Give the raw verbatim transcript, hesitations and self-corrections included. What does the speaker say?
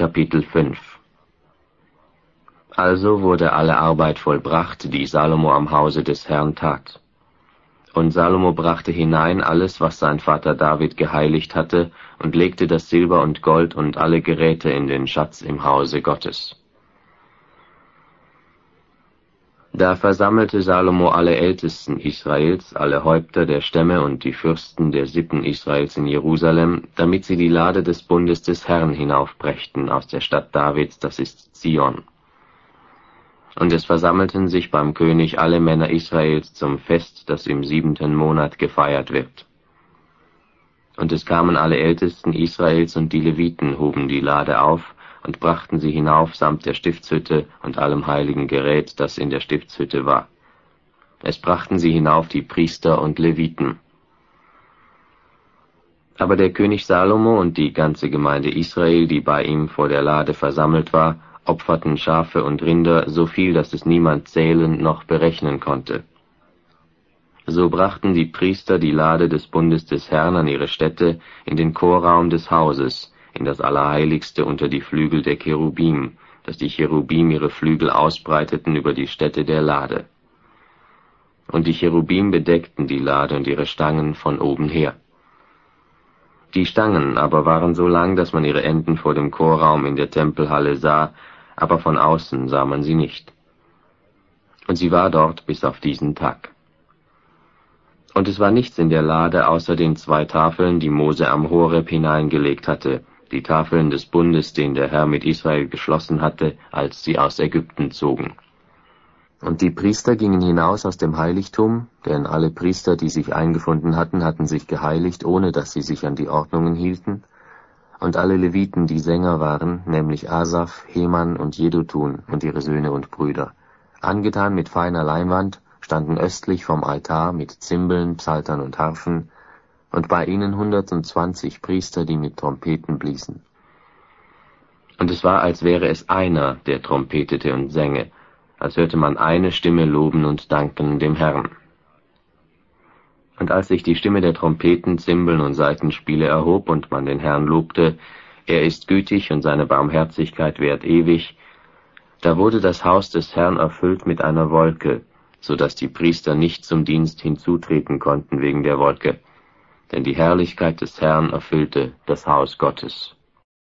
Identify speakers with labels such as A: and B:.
A: Kapitel fünf. Also wurde alle Arbeit vollbracht, die Salomo am Hause des Herrn tat. Und Salomo brachte hinein alles, was sein Vater David geheiligt hatte, und legte das Silber und Gold und alle Geräte in den Schatz im Hause Gottes. Da versammelte Salomo alle Ältesten Israels, alle Häupter der Stämme und die Fürsten der Sippen Israels in Jerusalem, damit sie die Lade des Bundes des Herrn hinaufbrächten aus der Stadt Davids, das ist Zion. Und es versammelten sich beim König alle Männer Israels zum Fest, das im siebenten Monat gefeiert wird. Und es kamen alle Ältesten Israels und die Leviten hoben die Lade auf und brachten sie hinauf samt der Stiftshütte und allem heiligen Gerät, das in der Stiftshütte war. Es brachten sie hinauf die Priester und Leviten. Aber der König Salomo und die ganze Gemeinde Israel, die bei ihm vor der Lade versammelt war, opferten Schafe und Rinder, so viel, dass es niemand zählen noch berechnen konnte. So brachten die Priester die Lade des Bundes des Herrn an ihre Stätte in den Chorraum des Hauses, in das Allerheiligste unter die Flügel der Cherubim, dass die Cherubim ihre Flügel ausbreiteten über die Stätte der Lade. Und die Cherubim bedeckten die Lade und ihre Stangen von oben her. Die Stangen aber waren so lang, dass man ihre Enden vor dem Chorraum in der Tempelhalle sah, aber von außen sah man sie nicht. Und sie war dort bis auf diesen Tag. Und es war nichts in der Lade außer den zwei Tafeln, die Mose am Horeb hineingelegt hatte, die Tafeln des Bundes, den der Herr mit Israel geschlossen hatte, als sie aus Ägypten zogen. Und die Priester gingen hinaus aus dem Heiligtum, denn alle Priester, die sich eingefunden hatten, hatten sich geheiligt, ohne dass sie sich an die Ordnungen hielten. Und alle Leviten, die Sänger waren, nämlich Asaf, Heman und Jedutun und ihre Söhne und Brüder, angetan mit feiner Leinwand, standen östlich vom Altar mit Zimbeln, Psaltern und Harfen, und bei ihnen hundertundzwanzig Priester, die mit Trompeten bliesen. Und es war, als wäre es einer, der trompetete und sänge, als hörte man eine Stimme loben und danken dem Herrn. Und als sich die Stimme der Trompeten, Zimbeln und Saitenspiele erhob und man den Herrn lobte, er ist gütig und seine Barmherzigkeit währt ewig, da wurde das Haus des Herrn erfüllt mit einer Wolke, so dass die Priester nicht zum Dienst hinzutreten konnten wegen der Wolke, denn die Herrlichkeit des Herrn erfüllte das Haus Gottes.